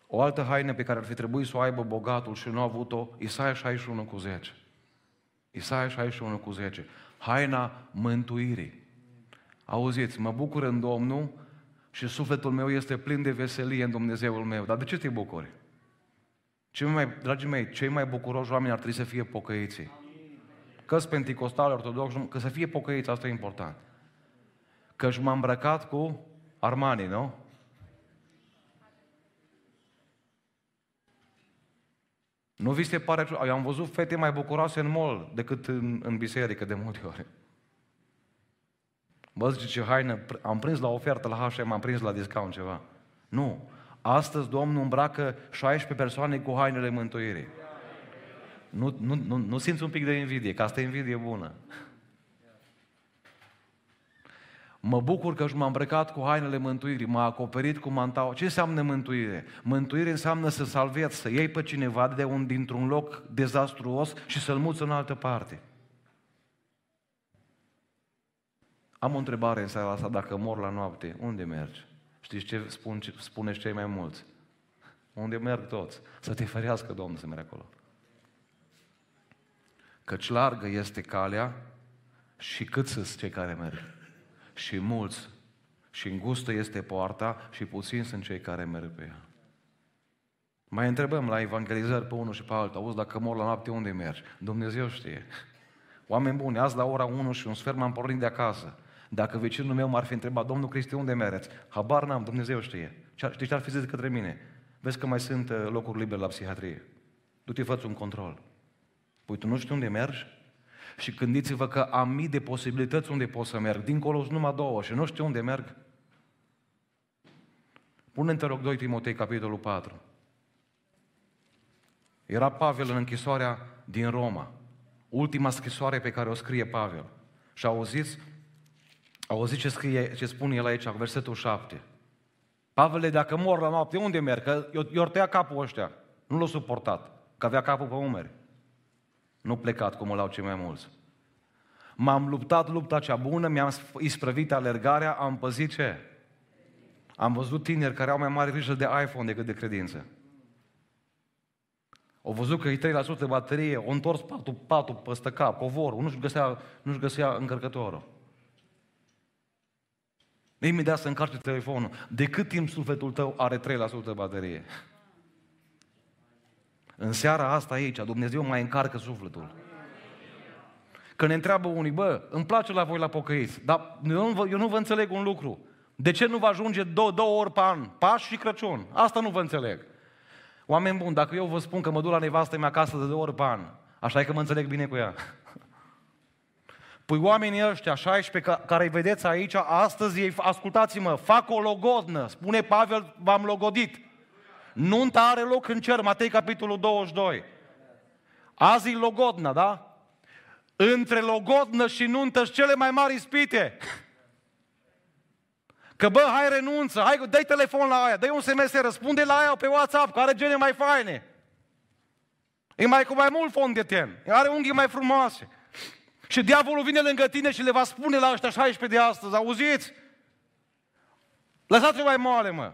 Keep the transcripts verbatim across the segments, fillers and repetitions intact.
O altă haină pe care ar fi trebuit să o aibă bogatul și nu a avut-o, Isaia șaizeci și unu cu zece. Isaia șaizeci și unu cu zece. Haina mântuirii. Auziți, mă bucur în Domnul și sufletul meu este plin de veselie în Dumnezeul meu. Dar de ce te bucuri? Cei mai, dragii mei, cei mai bucuroși oameni ar trebui să fie pocăiții. Că-s penticostali, ortodoxi, că să fie pocăiți, asta e important. Că-și m-am îmbrăcat cu Armani, nu? Nu vi se pare... Eu am văzut fete mai bucuroase în mall decât în, în biserică de multe ori. Bă, zice, ce haină, am prins la ofertă la H și M, am prins la discount ceva. Nu. Astăzi Domnul îmbracă șaisprezece persoane cu hainele mântuirii. Nu, nu, nu, nu simți un pic de invidie, că asta e invidie bună. Mă bucur că m-am îmbrăcat cu hainele mântuirii, m-a acoperit cu mantaua. Ce înseamnă mântuire? Mântuire înseamnă să salvezi, să iei pe cineva de un, dintr-un loc dezastruos și să-l muți în altă parte. Am o întrebare în seara asta, dacă mor la noapte, unde mergi? Știți ce spun, spuneți cei mai mulți? Unde merg toți? Să te ferească Domnul să mergi acolo. Căci largă este calea și cât sunt cei care merg. Și mulți. Și îngustă este poarta și puțini sunt cei care merg pe ea. Mai întrebăm la evangelizări pe unul și pe altul. Auzi, dacă mor la noapte, unde mergi? Dumnezeu știe. Oameni buni, azi la ora unu și un sfert m-am pornit de acasă. Dacă vecinul meu m-ar fi întrebat, Domnul Cristi, unde mergeți? Habar n-am, Dumnezeu știe. Știi ce ar fi zis către mine? Vezi că mai sunt locuri libere la psihiatrie. Du-te, fă-ți un control. Păi tu nu știi unde mergi? Și gândiți-vă că am mii de posibilități unde pot să merg. Dincolo sunt numai două și nu știu unde merg. Pune-te, rog, doi Timotei, capitolul patru. Era Pavel în închisoarea din Roma. Ultima scrisoare pe care o scrie Pavel. Și auziți, auziți ce, scrie, ce spune el aici, versetul șapte. Pavele, dacă mor la noapte, unde merg? Că i-or tăia capul ăștia. Nu l-a suportat, că avea capul pe umeri. Nu plecat cum îl au cei mai mulți. M-am luptat lupta cea bună, mi-am isprăvit alergarea, am păzit ce? Am văzut tineri care au mai mare grijă de iPhone decât de credință. Au văzut că e trei la sută baterie, au întors patul, patul păstă cap, covorul, nu-și găsea, nu-și găsea încărcătorul. Imediat să încarce telefonul. De cât timp sufletul tău are trei la sută baterie? În seara asta aici, Dumnezeu mai încarcă sufletul. Că ne întreabă unii, bă, îmi place la voi la pocăiți, dar eu nu, vă, eu nu vă înțeleg un lucru. De ce nu vă ajunge două, două ori pe an, Paști și Crăciun? Asta nu vă înțeleg. Oameni buni, dacă eu vă spun că mă duc la nevastă mea acasă de două ori pe an, așa e că mă înțeleg bine cu ea. Păi oamenii ăștia, șaisprezece care îi vedeți aici, astăzi ei, ascultați-mă, fac o logodnă, spune Pavel, v-am logodit. Nunta are loc în cer, Matei capitolul douăzeci și doi. Azi e logodnă, da? Între logodnă și nuntă și cele mai mari ispite. Că bă, hai renunță, hai, dă-i telefon la aia, dă-i un S M S, răspunde la aia pe WhatsApp, care are gene mai faine. E mai cu mai mult fond de ten, are unghii mai frumoase. Și diavolul vine lângă tine și le va spune la ăștia șaisprezece de astăzi, auziți? Lăsați-o mai moale, mă.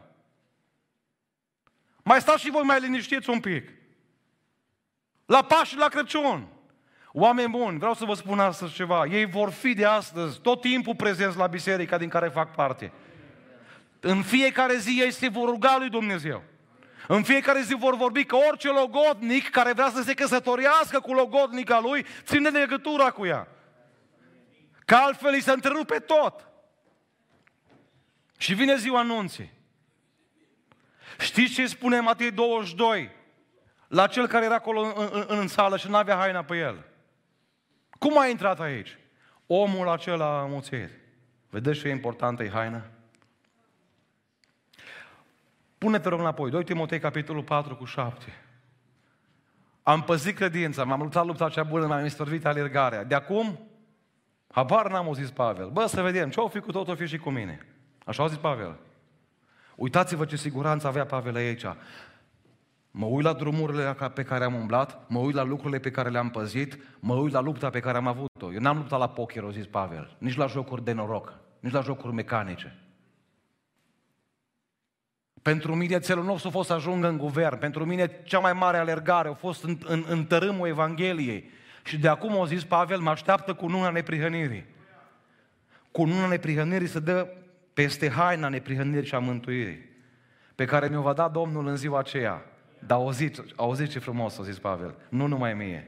Mai stați și voi mai liniștiți un pic. La Paști și la Crăciun. Oameni buni, vreau să vă spun astăzi ceva. Ei vor fi de astăzi tot timpul prezenți la biserica din care fac parte. În fiecare zi ei se vor ruga lui Dumnezeu. În fiecare zi vor vorbi că orice logodnic care vrea să se căsătorească cu logodnica lui, ține legătura cu ea. Că altfel îi se întrerupe tot. Și vine ziua anunții. Știți ce spune Matei douăzeci și doi la cel care era acolo în, în, în sală și nu avea haina pe el? Cum a intrat aici? Omul acela amuțit. Vedeți ce importantă e haina? Pune-te rog înapoi, doi Timotei capitolul patru cu șapte. Am păzit credința, m-am luptat lupta cea bună, m-am isprăvit alergarea. De acum, habar n-am zis Pavel. Bă, să vedem, ce-o fi cu tot, o fi și cu mine. Așa a zis Pavel. Uitați-vă ce siguranță avea Pavel aici. Mă uit la drumurile pe care am umblat, mă uit la lucrurile pe care le-am păzit, mă uit la lupta pe care am avut-o. Eu n-am luptat la poker, a zis Pavel, nici la jocuri de noroc, nici la jocuri mecanice. Pentru mine țelul nostru a fost să ajungă în guvern. Pentru mine cea mai mare alergare a fost în, în, în tărâmul Evangheliei. Și de acum a zis Pavel, mă așteaptă cununa neprihănirii. Cununa neprihănirii se dă peste haina neprihănirii și a mântuirii, pe care mi-o va da Domnul în ziua aceea. Dar auziți, auziți ce frumos a zis Pavel, nu numai mie,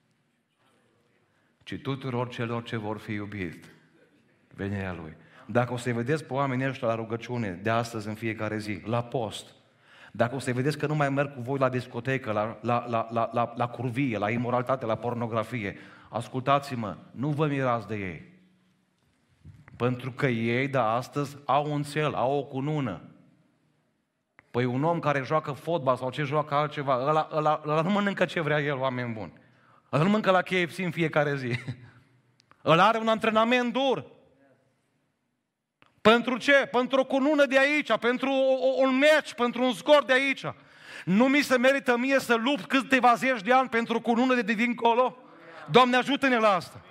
ci tuturor celor ce vor fi iubit venirea Lui. Dacă o să-i vedeți pe oamenii ăștia la rugăciune de astăzi în fiecare zi, la post, dacă o să-i vedeți că nu mai merg cu voi la discotecă, la, la, la, la, la, la curvie, la imoralitate, la pornografie, ascultați-mă, nu vă mirați de ei. Pentru că ei de astăzi au un cel, au o cunună. Păi un om care joacă fotbal sau ce joacă altceva, ăla, ăla, ăla nu mănâncă ce vrea el, oameni buni. Ăla nu mănâncă la K F C în fiecare zi. Ăla are un antrenament dur. Pentru ce? Pentru o cunună de aici, pentru o, un meci, pentru un scor de aici. Nu mi se merită mie să lupt câteva zeci de ani pentru o cunună de, de dincolo? Doamne, ajută-ne la asta!